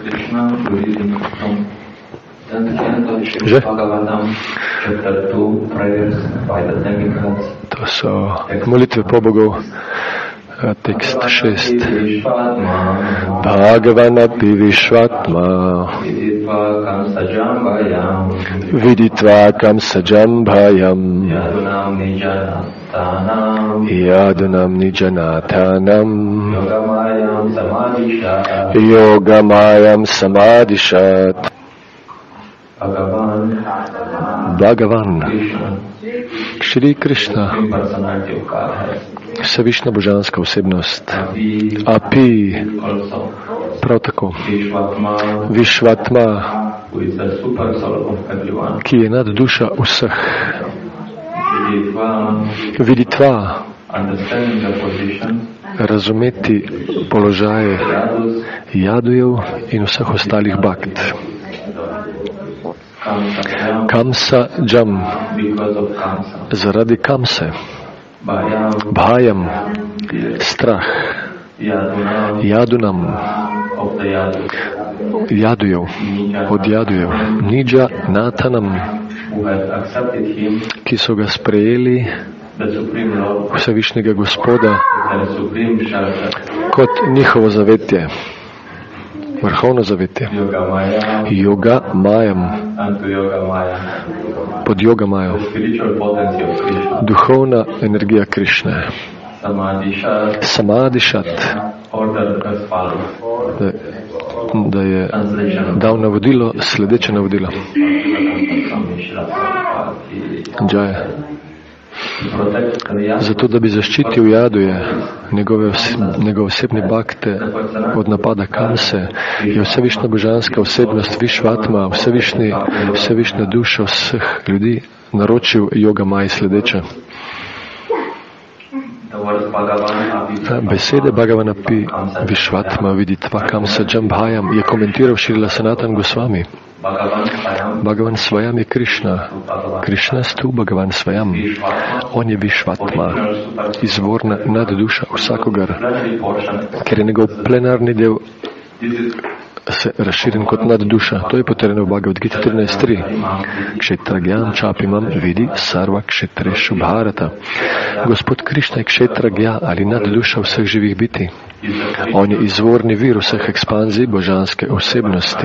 Že? To so molitve pobogov. Tekst 6. Bhagavanapi Vishvatma Viditva Kamsajambhayam Yadunam Nijanathanam Yogamayam Samadhishat. Bhagavan Shri Krishna, Vsevišna božanska osebnost, Api, prav tako, Višvatma, ki je nad duša vseh, Viditva, razumeti položaje jadujev in vseh ostalih bhakt. Kamsa Jam, zaradi kamse, Bhayam, strah, Jadunam, jadujev, od jadujev, Nidža Natanam, ki so ga sprejeli, Vsevišnjega Gospoda, kot njihovo zavetje. Vrhovno zavetje. Yoga Mayam. Pod Yoga Majo. Duhovna energija Krišne. Samadhishat. Da je dal navodilo, sledeče navodilo. Džaja. Zato, da bi zaščitil jaduje, njegove osebne bhakte od napada kamse, je vsevišna božanska osebnost Višvatma, vsevišna duša vseh ljudi, naročil Yoga Maji sledeče. Besede Bhagavanapi Višvatma Viditva Kamsajambhayam je komentiral Šrila Sanatan Gosvami. Bhagavan Svayam je Krišna. Krišna stu Bhagavan Svayam. On je Višvatma, izvorna nadduša vsakogar, ker je njegov plenarni del se razširjen kot nadduša. To je potrjeno v Bhagavad Gita 13.3. Kshetragyam čapimam vidi sarva kshetreshu bharata. Gospod Krišna je kshetragya ali nadduša vseh živih biti. On je izvorni vir vseh ekspanzij božanske osebnosti.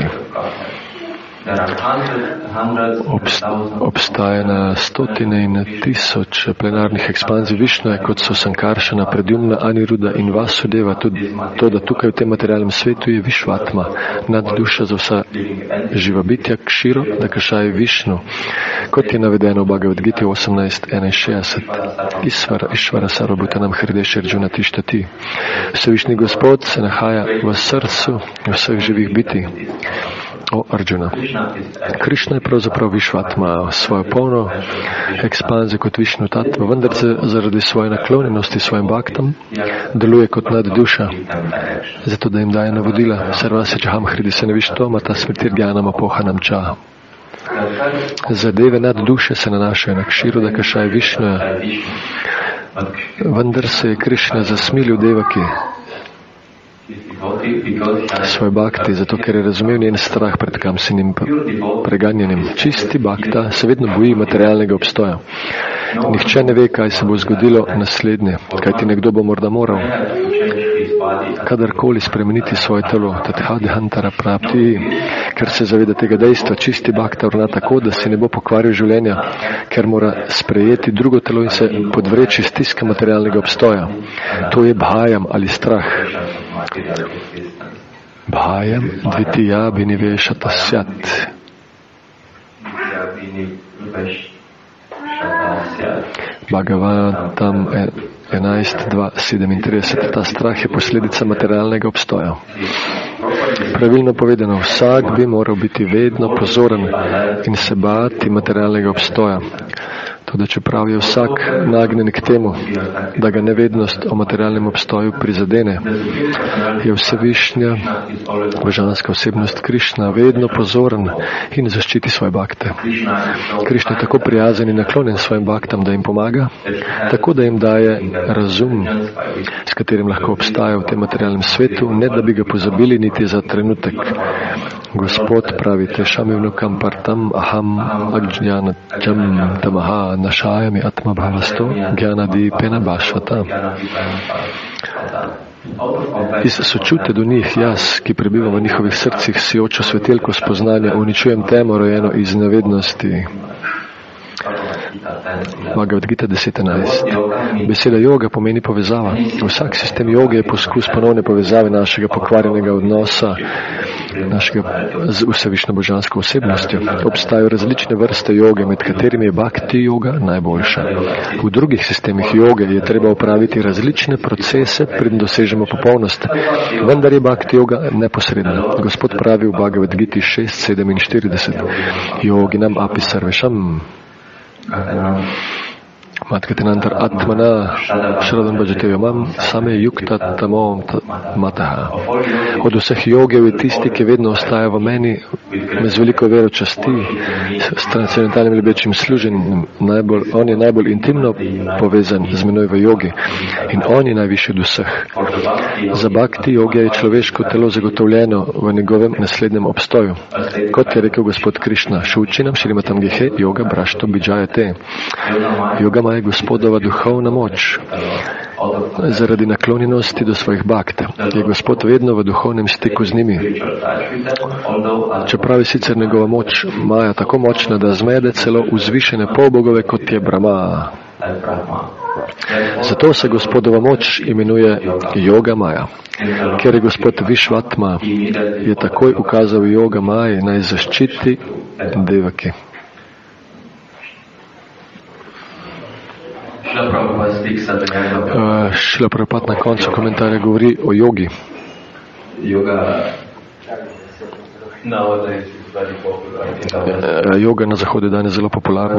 Obstaja na stotine in na tisoč plenarnih ekspanzij Višnuje, kot so Sankaršana, Pradyumna, Aniruddha in Vasudeva. To, da tukaj v tem materialnem svetu je Višvatma, nadduša za vsa živa bitja, Kširo, da kašaj Višnu, kot je navedeno v Bhagavad Giti 18.61. Išvara sarvabhutanam hridesh Arjuna tištati. Vsevišnji Gospod se nahaja v srcu vseh živih bitij. O Arjuna. Krišna je pravzaprav Višvatma, svojo polno ekspanzijo kot Višnu tatva, vendar se zaradi svoje naklonjenosti svojim bhaktam deluje kot nadduša, zato da jim daje navodila. Sarvasya čaham hridisena vištoma ta smrtirgjanama pohanam ča. Zadeve nadduše se nanašajo na Kširu, da kašaj Višnuja, vendar se je Krišna zasmilil Devaki svoj bhakti, zato ker je razumel njen strah pred kamsinim preganjanjem. Čisti bhakta se vedno boji materialnega obstoja. Nihče ne ve, kaj se bo zgodilo naslednje, kajti nekdo bo morda moral kadarkoli spremeniti svoje telo, tathadihantara prapti, ker se zaveda tega dejstva. Čisti bhakta ravna tako, da si ne bo pokvaril življenja, ker mora sprejeti drugo telo in se podvreči stiske materialnega obstoja. To je bhajam ali strah. Bhajam dvitiya biniveshata syat. Bhagavatam 11.2.37. Ta strah je posledica materialnega obstoja. Pravilno povedano, vsak bi moral biti vedno pozoren in se bati materialnega obstoja. To da čeprav je vsak nagnjen k temu, da ga nevednost o materialnem obstoju prizadene, je vsevišnja božanska osebnost Krišna vedno pozoren in zaščiti svoje bakte. Krišna je tako prijazen in naklonjen svojim baktam, da jim pomaga, tako da jim daje razum, s katerim lahko obstaja v tem materialnem svetu, ne da bi ga pozabili niti za trenutek. Gospod pravi, tešamivnu kampartam aham agđanatjam tamaha našajami atma bhavasto gyanadi pena bhašvata. Iz sočute do njih, jaz, ki prebivam v njihovih srcih, sijočo svetelko spoznanja, uničujem temo rojeno iz nevednosti. Bhagavad Gita 10.11. Beseda joga pomeni povezava. Vsak sistem joge je poskus ponovne povezave našega pokvarjenega odnosa, našega z vsevišnjo božansko osebnostjo. Obstajajo različne vrste joge, med katerimi je bhakti joga najboljša. V drugih sistemih joge je treba upraviti različne procese, preden dosežemo popolnost, vendar je bhakti joga neposredna. Gospod pravi v Bhagavad Giti 6.47. Yoginam api sarvešam Matkatinantar atmana šradan bhajatevyamam same yukta tamo mataha. Od vseh jogev je tisti, ki vedno ostaja v meni, me z veliko vero časti, s transcendentalnim ljubečim služenjem. On je najbolj intimno povezan z menoj v jogi in on je najvišji od vseh. Za bhakti joge je človeško telo zagotovljeno v njegovem naslednjem obstoju. Kot je rekel gospod Krišna, šučinam šrimatam gehe yoga brašto bidžajate. Yoga je gospodova duhovna moč. Zaradi naklonjenosti do svojih bhakt je gospod vedno v duhovnem stiku z njimi. Čeprav je sicer njegova moč Maja tako močna, da zmede celo vzvišene polbogove, kot je Brahma. Zato se gospodova moč imenuje Yoga Maja. Ker je gospod Višvatma, je takoj ukazal Yoga Maji naj zaščiti Devaki. Šrila Prabhupada na koncu komentarja govori o jogi. Joga na Zahodu je danes zelo popularna.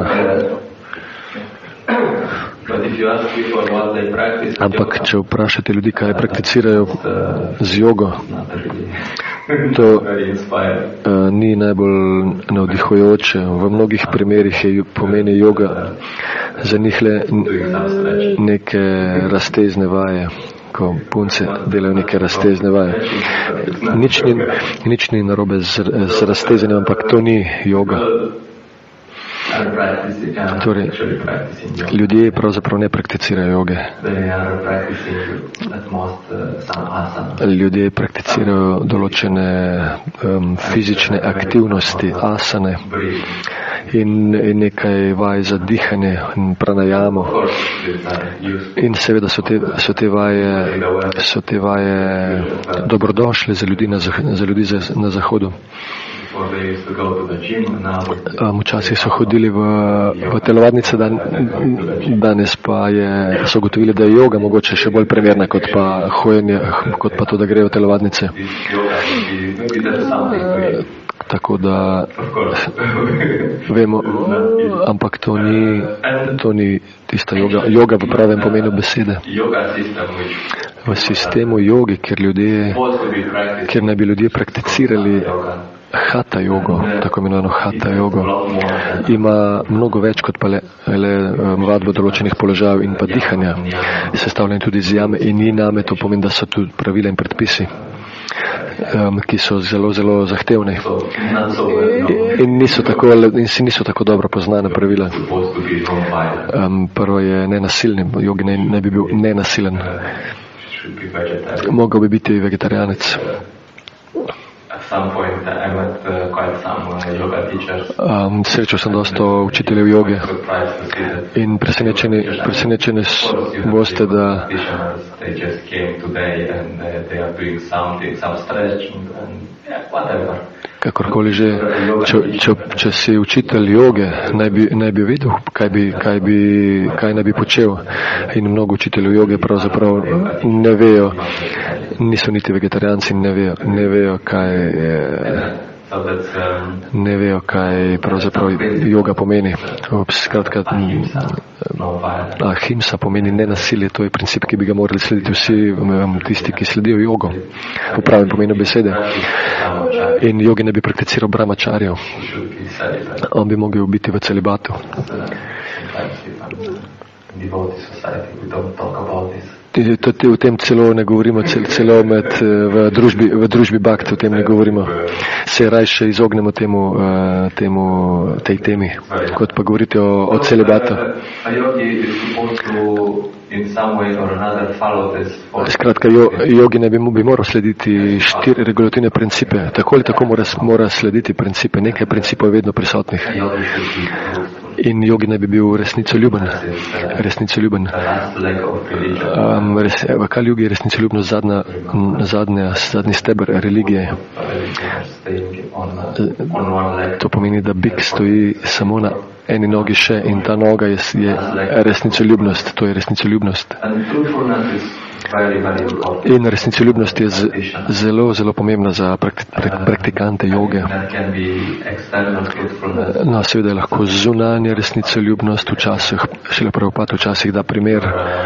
Ampak, če vprašate ljudi, kaj prakticirajo z jogo, to ni najbolj navdihujoče. V mnogih primerih pomeni joga za njih le neke raztezne vaje, ko punce delajo neke raztezne vaje. Nič ni narobe z raztezenjem, ampak to ni joga. Torej, ljudje pravzaprav ne prakticirajo joge. Ljudje prakticirajo določene fizične aktivnosti, asane in nekaj vaj za dihanje in pranajamo. In seveda so te vaje dobrodošle za ljudi na Zahodu. Včasih so hodili v telovadnice, danes pa so ugotovili, da je joga mogoče še bolj primerna kot pa hojenje, kot pa to, da grejo v telovadnice. Tako da vemo, ampak to ni tista joga. Joga v pravem pomenu besede. V sistemu joge, kjer naj bi ljudje prakticirali hatha jogo, tako imenovano hatha jogo, ima mnogo več kot pa le vadbo določenih položajev in pa dihanja. Sestavljen tudi iz jame in niname, to pomeni, da so tu pravila in predpisi, ki so zelo, zelo zahtevni in niso tako dobro poznane pravila. Prvo je nenasilni, jogi naj bi bil nenasilen. Mogel bi biti vegetarijanec. Srečal sem dosta učiteljev joge in presenečeni boste, da kakorkoli že, če si učitelj joge, naj bi vedel, kaj naj bi počel. In mnogo učiteljev joge pravzaprav ne vejo, niso niti vegetarijanci in ne vejo, kaj ne vejo, kaj pravzaprav joga pomeni. Skratka, ahimsa pomeni nenasilje, to je princip, ki bi ga morali slediti vsi tisti, ki sledijo jogo, v pravem pomenu besede. In jogi ne bi prakticiral brahmačarjev. On bi mogel biti v celibatu. V tem celo ne govorimo, celo v družbi bhakt, o tem ne govorimo. Se rajše izognemo tej temi, kot pa govorite o celibatu. Skratka, jogi ne bi moral slediti 4 regulativne principe. Tako ali tako mora slediti principe. Nekaj principov je vedno prisotnih. In jogi ne bi bil resnicoljuben. V Kali Jugi je resnicoljubnost zadnji steber religije. To pomeni, da bik stoji samo na eni nogi še in ta noga je resnicoljubnost. To je resnicoljubnost. In resnicoljubnost je zelo, zelo pomembna za praktikante joge. No, seveda je lahko zunanja resnicoljubnost včasih, Šrila Prabhupada včasih da primer.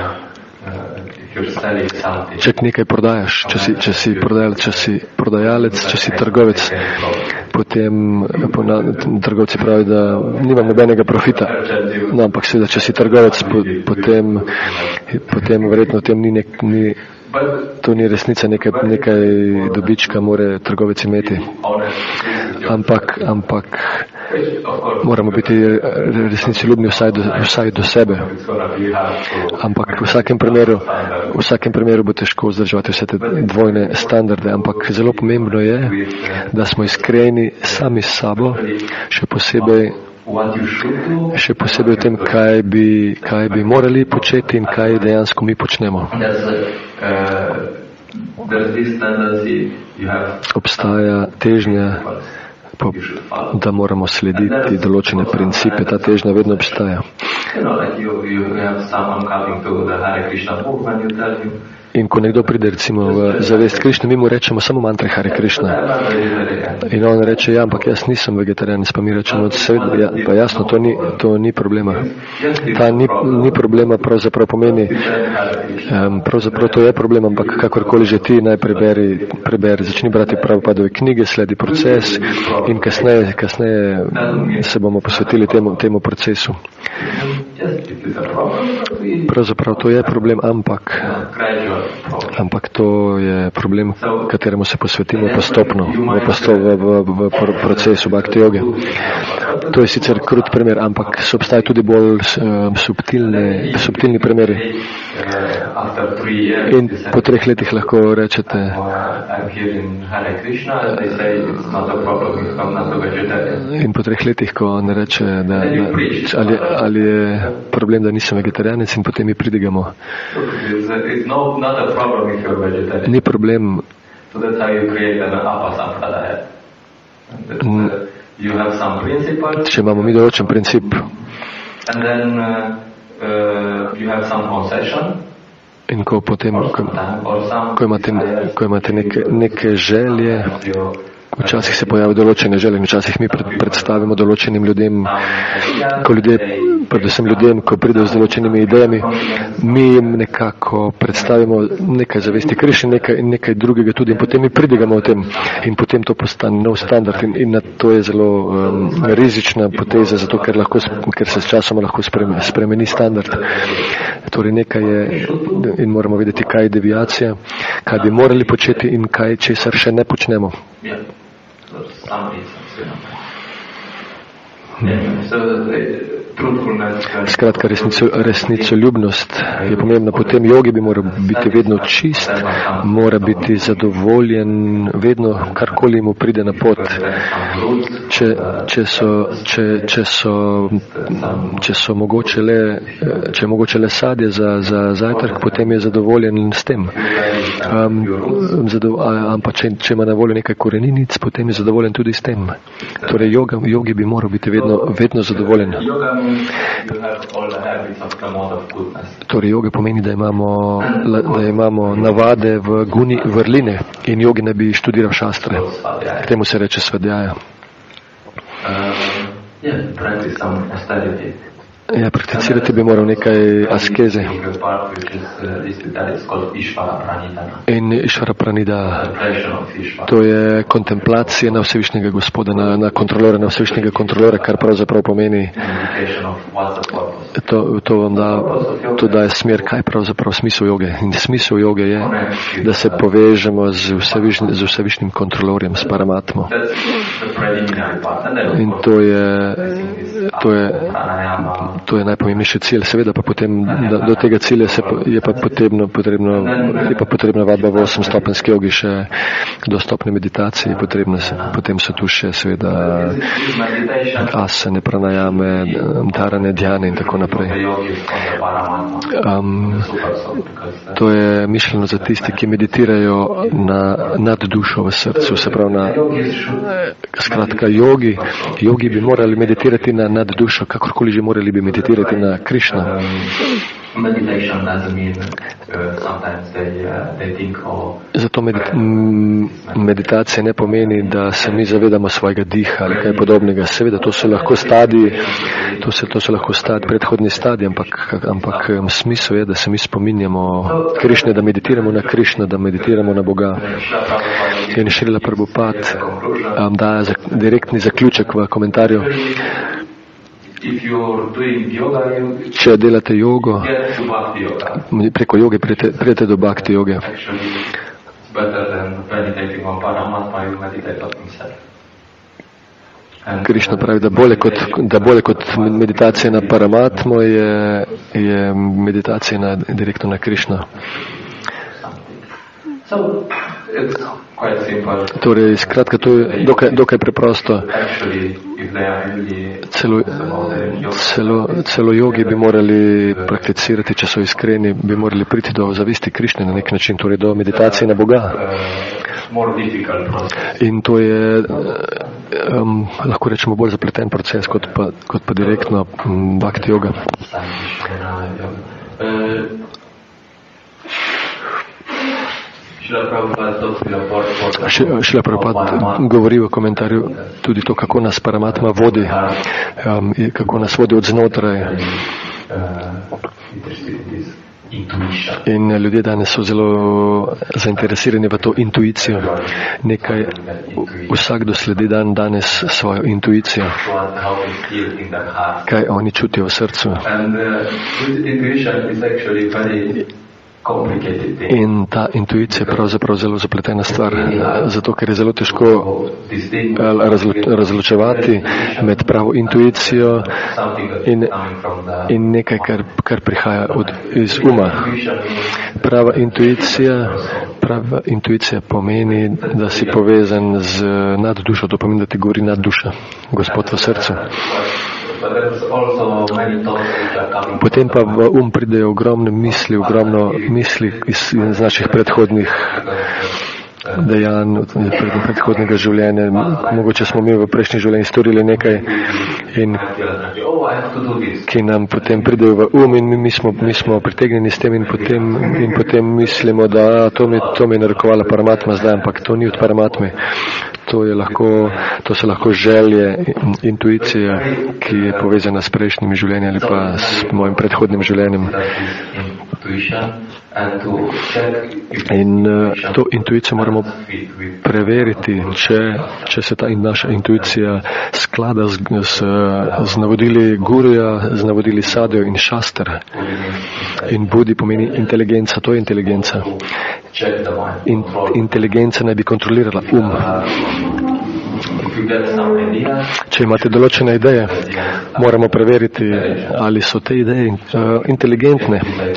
Če nekaj prodajaš, če si prodajalec, če si trgovec, potem trgovci pravi, da nimam nobenega profita. No, ampak seveda, če si trgovec, potem verjetno tem to ni resnica, nekaj dobička more trgovec imeti. Ampak moramo biti resnicoljubni vsaj do sebe. Ampak v vsakem primeru bo težko vzdrževati vse te dvojne standarde. Ampak zelo pomembno je, da smo iskreni sami s sabo, še posebej v tem, kaj bi morali početi in kaj dejansko mi počnemo. Obstaja težnja, da moramo slediti določene principe. Ta težnja vedno obstaja. In ko nekdo pride recimo v zavest Krišne, mi mu rečemo samo mantre Hare Krišna. In on reče, ja, ampak jaz nisem vegetarijanec, pa mi rečemo, pa jasno, to ni problema. Ta ni problema, pravzaprav pomeni, pravzaprav to je problem, ampak kakorkoli že ti naj preberi, začni brati Prabhupadove knjige, sledi proces in kasneje se bomo posvetili temu procesu. Pravzaprav to je problem, ampak to je problem, kateremu se posvetimo postopno v procesu bhakti joge. To je sicer krut primer, ampak obstajajo tudi bolj subtilni primeri. In po 3 letih lahko rečete, in po 3 letih, ko on reče, ali je problem, da nisem vegetarijanec, in potem mi pridigamo. Ni problem. Če imamo mi določen princip in ko imate neke želje, včasih se pojavijo določene želje, včasih mi predstavimo določenim ljudem, predvsem ljudem, ko pridejo z določenimi idejami, mi jim nekako predstavimo nekaj zavesti Krišne in nekaj drugega tudi, in potem mi pridigamo o tem in potem to postane nov standard in to je zelo rizična poteza, zato ker se s časoma lahko spremeni standard. Torej nekaj je in moramo vedeti, kaj je deviacija, kaj bi morali početi in kaj, česar še ne počnemo. Skratka, resnicoljubnost je pomembna. Potem jogi bi moral biti vedno čist, mora biti zadovoljen, vedno karkoli mu pride na pot. Če je mogoče le sadje za zajtrk, potem je zadovoljen s tem. Ampak če ima na voljo nekaj koreninic, potem je zadovoljen tudi s tem. Torej jogi bi moral biti vedno zadovoljen. Torej, joga pomeni, da imamo navade v guni vrline in jogi ne bi študiral šastre. K temu se reče svadjaja. Ja, prakticirati bi moral nekaj askeze. In Išvara Pranida, to je kontemplacija na Vsevišnjega Gospoda, na kontrolora, na Vsevišnjega kontrolora, kar pravzaprav pomeni, to vam daje smer, kaj je pravzaprav smisel joge. In smisel joge je, da se povežemo z Vsevišnjim kontrolorjem, s Paramatmo. In to je najpomembnejši cilj. Seveda pa potem do tega cilja je pa potrebna vadba v 8-stopenjski jogi, še do stopne meditacije potem so tu še seveda asane, pranajame, dharane, dhyane in tako naprej. To je mišljeno za tisti, ki meditirajo nad dušo v srcu, se pravi skratka jogi bi morali meditirati nad dušo, kakorkoli že morali bi meditirati na Krišna. Zato meditacija ne pomeni, da se mi zavedamo svojega diha ali kaj podobnega. Seveda, to so lahko stadiji, predhodni stadiji, ampak smisel je, da se mi spominjamo Krišne, da meditiramo na Krišna, da meditiramo na Boga. In Šrila Prabhupada daje direktni zaključek v komentarju. Če delate jogo, preko joge prijete do bhakti joge. Krišna pravi, da bolje kot meditacija na Paramatmo je meditacija direktno na Krišna. Torej, skratka, to je dokaj preprosto. Celo jogi bi morali prakticirati, če so iskreni, bi morali priti do zavisti Krišne na nek način, torej do meditacije na Boga. In to je, lahko rečemo, bolj zapleten proces, kot pa direktno bhakti joga. Šrila Prabhupada govori v komentarju tudi to, kako nas Paramatma vodi, kako nas vodi od znotraj. In ljudje danes so zelo zainteresirani v to intuicijo. Vsakdo sledi danes svojo intuicijo, kaj oni čutijo v srcu. In ta intuicija je pravzaprav zelo zapletena stvar, zato ker je zelo težko razločevati med pravo intuicijo in nekaj, kar prihaja iz uma. Prava intuicija pomeni, da si povezan z naddušo, to pomeni, da ti govori nadduša, Gospod v srcu. Potem pa v pridejo ogromno misli iz naših predhodnih dejanj, predhodnega življenja. Mogoče smo mi v prejšnji življenji storili nekaj, ki nam potem pridejo v in mi smo pritegnjeni s tem in potem mislimo, da to mi je narekovala Paramatma zdaj, ampak to ni od Paramatme. To so lahko želje, intuicija, ki je povezana s prejšnjimi življenji ali pa s mojim predhodnim življenjem. In to intuicijo moramo preveriti, če se ta naša intuicija sklada z navodili Guruja, z navodili Sadjo in Šastra. In Budi pomeni inteligenca, to je inteligenca. Inteligenca naj bi kontrolirala Če imate določene ideje, moramo preveriti, ali so te ideje inteligentne,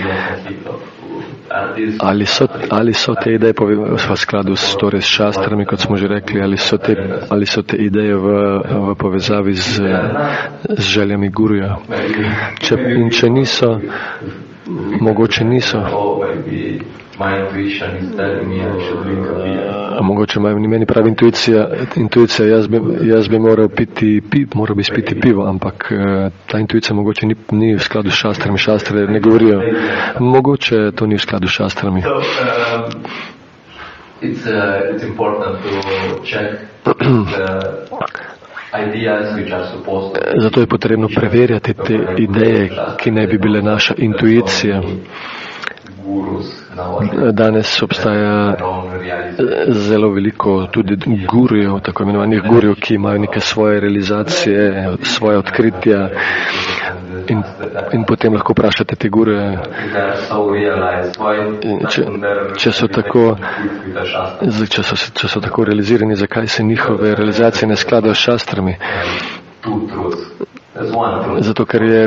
ali so te ideje v skladu s šastrami, kot smo že rekli, ali so te ideje v povezavi z željami Guruja. Če niso, mogoče niso. Mogoče meni pravi intuicija, jaz bi moral bi spiti pivo, ampak ta intuicija mogoče ni v skladu s šastrami, šastre ne govorijo. Mogoče to ni v skladu s šastrami. It's important to check Zato je potrebno preverjati te ideje, ki naj bi bile naša intuicija. Danes obstaja zelo veliko tudi gurujev, tako imenovanih gurujev, ki imajo neke svoje realizacije, svoje odkritja in potem lahko vprašate te guruje, če so tako realizirani, zakaj se njihove realizacije ne skladajo s šastrami. Zato, ker je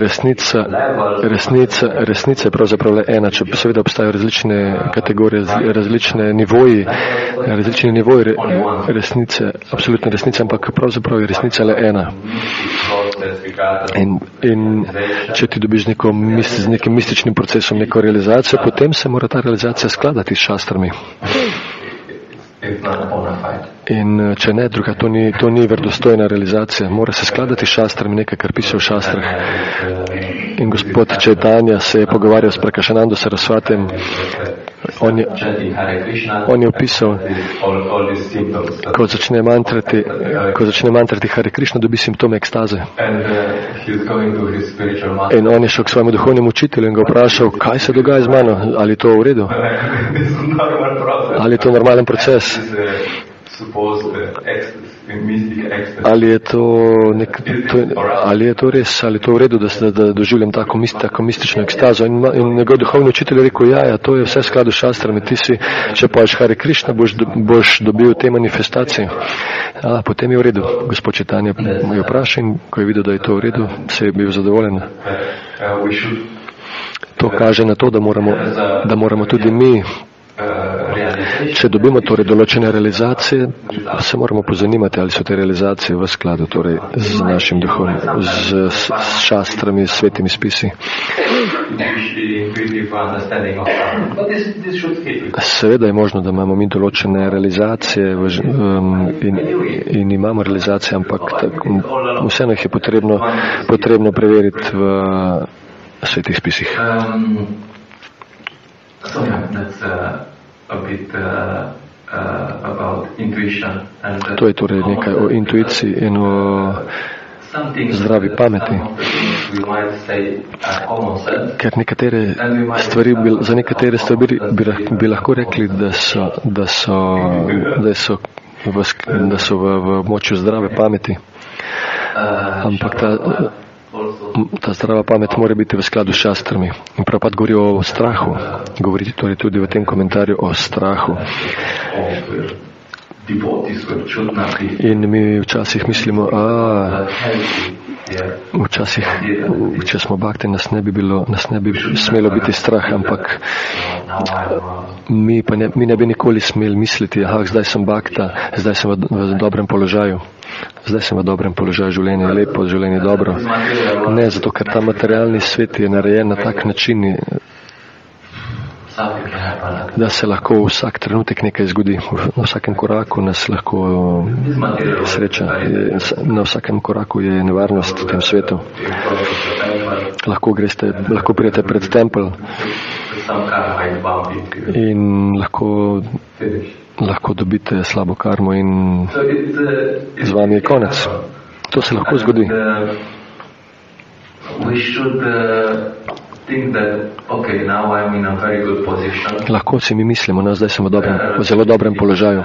resnica je pravzaprav le ena, če seveda obstajajo različne kategorije, različni nivoji resnice, absolutne resnice, ampak pravzaprav je resnica le ena. In če ti dobiš z nekim mističnim procesom neko realizacijo, potem se mora ta realizacija skladati s šastrami. In če ne, druga, to ni verdostojna realizacija. Mora se skladati s šastrami, nekaj, kar piše v šastrah. In gospod Čaitanja se je pogovarjal s Prakašanando Sarasvatem. On je opisal, ko začne mantrati Hare Krishna, dobi simptome ekstaze. In on je šel k svojemu duhovnemu učitelju in ga vprašal, kaj se dogaja z mano, ali je to v redu? Ali je to normalen proces? Ali je to res, ali je to v redu, da doživljam tako mistično ekstazo? In njegov duhovni učitelj je rekel, ja, to je vse v skladu s šastrami, ti si, če poješ Hare Krishna, boš dobil te manifestacije. Potem je v redu. Gospod Čaitanja je vprašal in ko je videl, da je to v redu, se je bil zadovoljen. To kaže na to, da moramo tudi mi, če dobimo torej določene realizacije, se moramo pozanimati, ali so te realizacije v skladu torej z našim duhom, z šastrami, s svetimi spisi. Seveda je možno, da imamo mi določene realizacije in imamo realizacije, ampak vseeno jih je potrebno preveriti v svetih spisih. So that's a bit about intuition. To je torej nekaj o intuiciji in o zdravi pameti. Ker za nekatere stvari bi lahko rekli, da so v območju zdrave pameti. Ampak ta zdrava pamet mora biti v skladu s šastrami. In Prabhupada govori o strahu. Govoriti torej tudi v tem komentarju o strahu. In mi včasih mislimo, če smo bakti, nas ne bi smelo biti strah, ampak mi ne bi nikoli smeli misliti, zdaj sem bakta, zdaj sem v dobrem položaju. Zdaj sem v dobrem položaju, življenje je lepo, življenje je dobro. Ne, zato ker ta materialni svet je narejen na tak način, da se lahko vsak trenutek nekaj zgodi. Na vsakem koraku nas lahko sreča. Na vsakem koraku je nevarnost v tem svetu. Lahko pridete pred tempelj in lahko dobite slabo karmo in z vami je konec. To se lahko zgodi. Lahko si mi mislimo, zdaj sem v zelo dobrem položaju.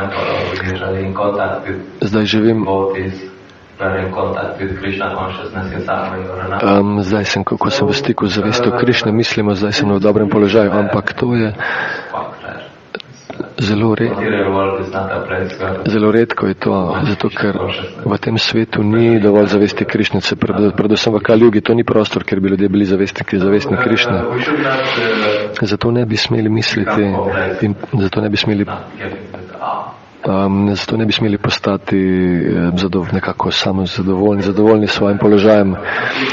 Zdaj živim. Zdaj sem, ko sem v stiku z zavestjo Krišne, mislimo, zdaj sem v dobrem položaju, ampak to je zelo redko je to, zato ker v tem svetu ni dovolj zavesti Krišnice, predvsem v Kaljugi, to ni prostor, kjer bi ljudje bili zavestni Krišne. Zato ne bi smeli misliti in zato ne bi smeli postati nekako zadovoljni s svojim položajem.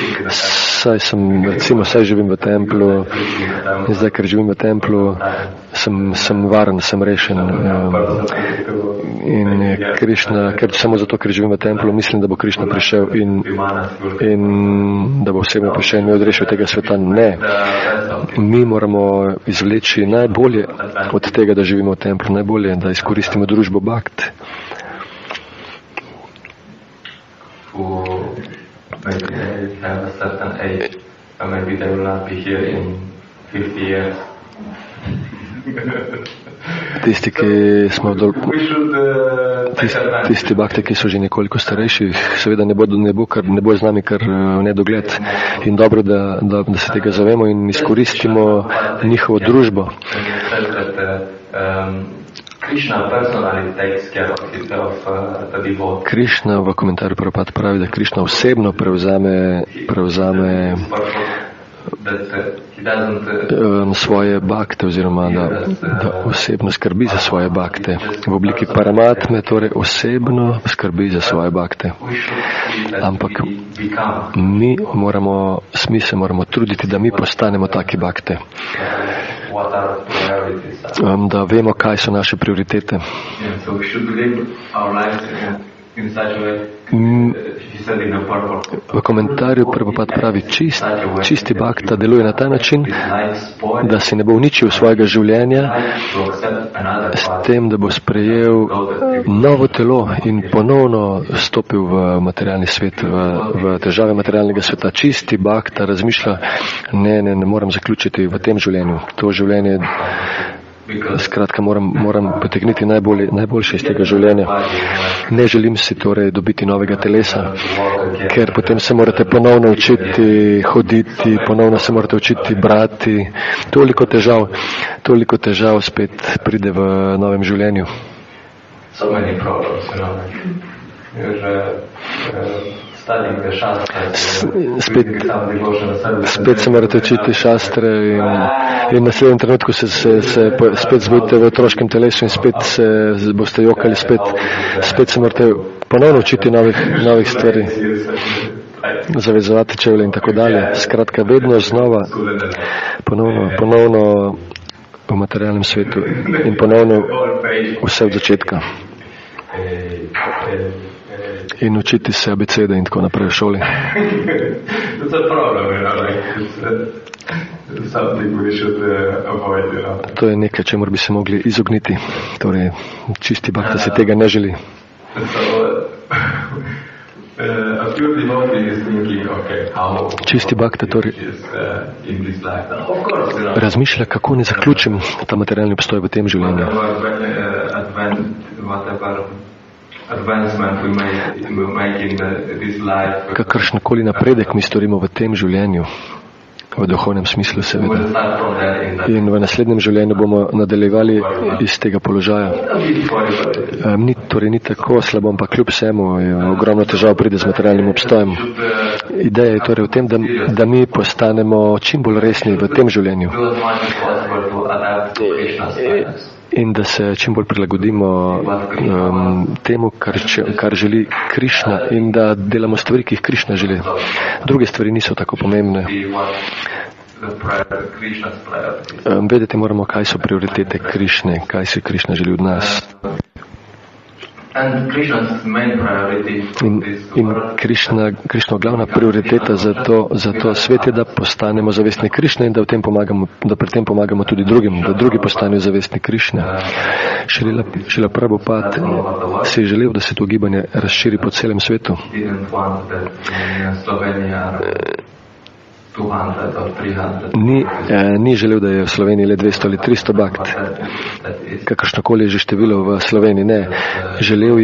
Saj živim v templu in zdaj, ker živim v templu, sem varen, sem rešen. In Krišna, samo zato, ker živim v templu, mislim, da bo Krišna prišel in da bo osebno prišel in me odrešil tega sveta. Ne. Mi moramo izvleči najbolje od tega, da živimo v templu, najbolje, da izkoristimo družbo Bhakt. Tisti, ki smo tisti Bhakti, ki so že nekoliko starejši, seveda ne bo z nami kar nedogled. In dobro, da se tega zavemo in izkoristimo njihovo družbo. Krišna v komentarju Prabhupada pravi, da Krišna osebno prevzame svoje bakte, oziroma da osebno skrbi za svoje bakte. V obliki paramatme, torej osebno skrbi za svoje bakte. Ampak mi se moramo truditi, da mi postanemo taki bakte. Da vemo, kaj so naše prioritete. V komentarju Prabhupada pravi, čisti bhakta deluje na ta način, da si ne bo uničil svojega življenja s tem, da bo sprejel novo telo in ponovno stopil v materialni svet, v težave materialnega sveta. Čisti bhakta razmišlja, ne moram zaključiti v tem življenju. To življenje, skratka, moram potegniti najboljše iz tega življenja. Ne želim si torej dobiti novega telesa, ker potem se morate ponovno učiti hoditi, ponovno se morate učiti brati. Toliko težav spet pride v novem življenju. Spet se morate učiti šastre in na naslednjem trenutku se spet zbudite v otroškem telesu in spet se boste jokali, spet se morate ponovno učiti novih stvari, zavezovati čevlje in tako dalje. Skratka, vedno znova, ponovno v materialnem svetu in ponovno vse od začetka. In učiti se abecede in tako naprej v šoli. To je nekaj, čemur bi se mogli izogniti. Torej, čisti bhakta se tega ne želi. Čisti bhakta torej razmišlja, kako ne zaključim ta materialni obstoj v tem življenju. Kakršnakoli napredek mi storimo v tem življenju, v duhovnem smislu seveda. In v naslednjem življenju bomo nadaljevali iz tega položaja. Torej ni tako slabo, ampak kljub vsemu ogromno težav pride z materialnim obstojem. Ideja je torej v tem, da mi postanemo čim bolj resni v tem življenju. In da se čim bolj prilagodimo temu, kar želi Krišna, in da delamo stvari, ki jih Krišna želi. Druge stvari niso tako pomembne. Vedeti moramo, kaj so prioritete Krišne, kaj si Krišna želi od nas. In Krišna glavna prioriteta za to svet je, da postanemo zavestni Krišne in da pri tem pomagamo tudi drugim, da drugi postanejo zavestni Krišne. Šrila Prabhupada si je želel, da se to gibanje razširi po celem svetu. Ni želel, da je v Sloveniji le 200 ali 300 bhakt, kakršnokoli je že število v Sloveniji. Ne. Želel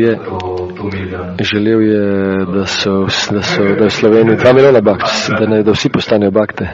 je, da je v Sloveniji 2 milijona bhakt, da vsi postanejo bhakte.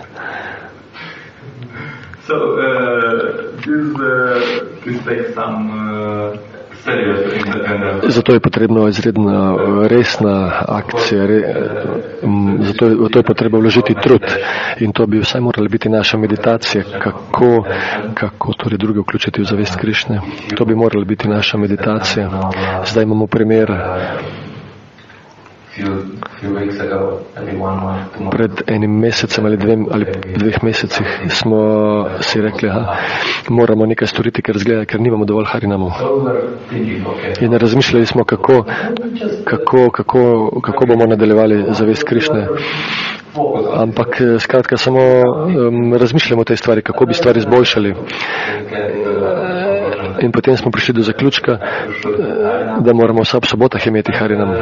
Zato je potrebno izredna resna akcija, zato je potrebno vložiti trud in to bi vsaj morala biti naša meditacija, kako torej druge vključiti v zavest Krišne. To bi morala biti naša meditacija. Zdaj imamo primer Pred enim mesecem ali dveh mesecih smo si rekli, moramo nekaj storiti, ker nimamo dovolj harinamov. In razmišljali smo, kako bomo nadaljevali zavest Krišne. Ampak skratka samo razmišljamo o tej stvari, kako bi stvari izboljšali. In potem smo prišli do zaključka, da moramo vsa ob sobotah imeti harinam.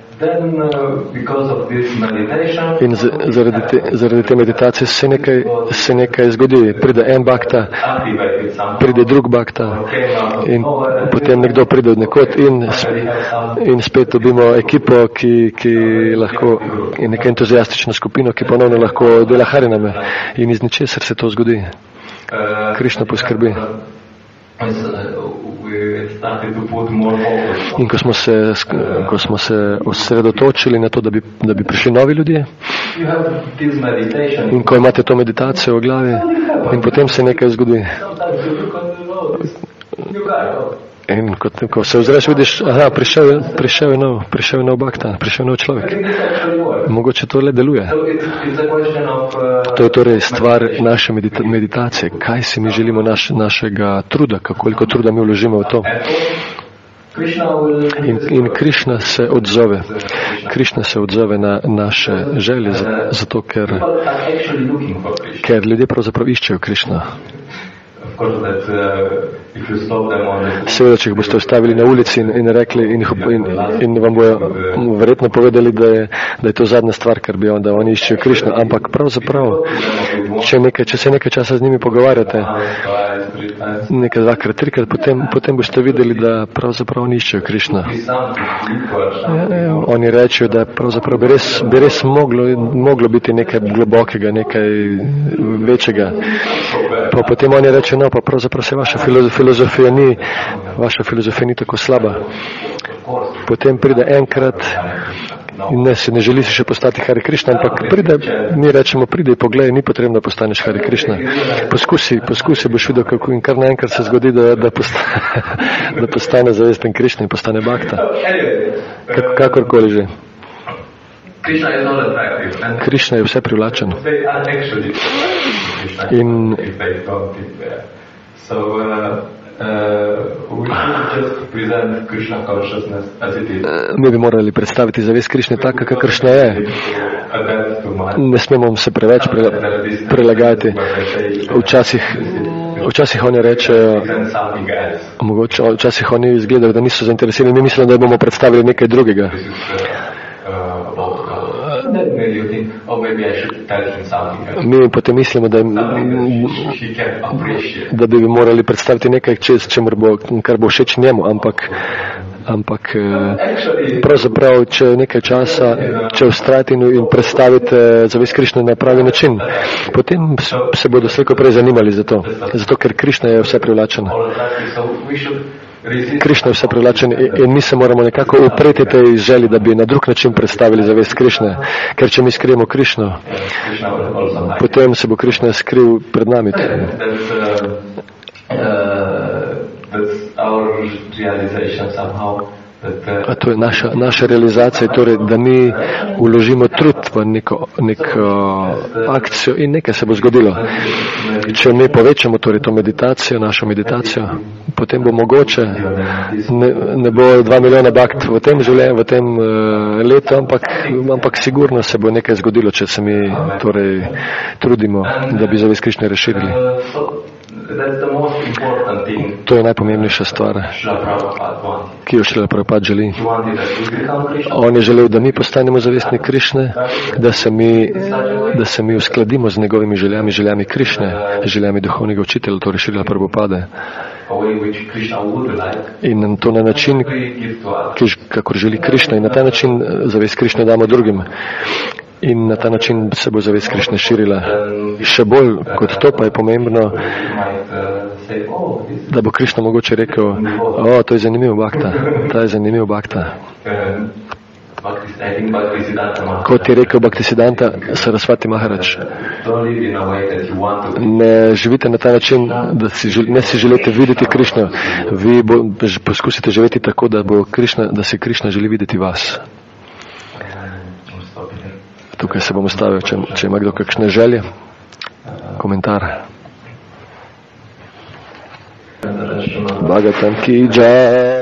In zaradi te meditacije se nekaj zgodi. Pride en bhakta, pride drug bhakta in potem nekdo pride od nekod in spet dobimo ekipo, ki lahko je neka entuzijastična skupina, ki ponovno lahko dela hariname. In iz ničesar se to zgodi. Krišna poskrbi. In ko smo se osredotočili na to, da bi prišli novi ljudje, in ko imate to meditacijo v glavi, in potem se nekaj zgodi. In ko se ozreš, vidiš, prišel je nov bhakta, prišel je nov človek. Mogoče to le deluje. To je torej stvar naše meditacije. Kaj si mi želimo našega truda, koliko truda mi vložimo v to. In Krišna se odzove. Krišna se odzove na naše želje, zato ker ljudje pravzaprav iščejo Krišna. Seveda, če jih boste ustavili na ulici in rekli in vam bojo verjetno povedali, da je to zadnja stvar, kar bi da oni iščejo Krišno, ampak pravzaprav, če se nekaj časa z njimi pogovarjate, nekaj dvakrat, trikrat, potem boste videli, da pravzaprav oni iščejo Krišno. Oni rečejo, da pravzaprav bi res moglo biti nekaj globokega, nekaj večjega. Pa potem oni rečejo, no, pa pravzaprav se vaša filozofija ni tako slaba. Potem pride enkrat in ne želi si še postati Hare Krišna, ampak mi rečemo, pridi, poglej, ni potrebno, da postaneš Hare Krišna. Poskusi, boš videl, kako in kar naenkrat se zgodi, da postane zavesten Krišna in postane bhakta. Kakorkoli že. Krišna je vse privlačen. In mi bi morali predstaviti zavest Krišne taka, kakršna je. Ne smemo se preveč prilagajati. Včasih oni rečejo, včasih oni izgledajo, da niso zainteresirani. Mi mislimo, da bomo predstavili nekaj drugega. Mi potem mislimo, da bi morali predstaviti nekaj, kar bo všeč njemu, ampak pravzaprav, če nekaj časa, če ustrajate in predstavite zavest Krišne na pravi način, potem se bodo slejko prej zanimali za to. Zato, ker Krišna je vse privlačena. Krišna je vse privlačen in mi se moramo nekako upreti tej želji, da bi na drug način predstavili zavest Krišne. Ker če mi skrijemo Krišno, potem se bo Krišna skril pred nami. A to je naša realizacija, torej, da mi uložimo trud v neko akcijo in nekaj se bo zgodilo. Če mi povečamo torej to meditacijo, našo meditacijo, potem bo mogoče, ne bo 2 milijona bhakt v tem življenju, v tem letu, ampak sigurno se bo nekaj zgodilo, če se mi torej trudimo, da bi zavest Krišne razširili. To je najpomembnejša stvar, ki jo Šrila Prabhupada želi. On je želel, da mi postanemo zavestni Krišne, da se mi uskladimo z njegovimi željami Krišne, željami duhovnega učitelja, torej Šrila Prabhupada. In to na način, kakor želi Krišna, in na ta način zavest Krišne damo drugim. In na ta način se bo zavest Krišne širila. Še bolj kot to pa je pomembno, da bo Krišna mogoče rekel, to je zanimiv bhakta, ta je zanimiv bhakta. Kot je rekel Bhaktisiddhanta Sarasvati Maharaj, ne živite na ta način, ne si želite videti Krišno, vi poskusite živeti tako, da si Krišna želi videti vas. Tukaj se bom ustavil, če ima kdo kakšne želje. Komentar. Bhagavatam ki jai.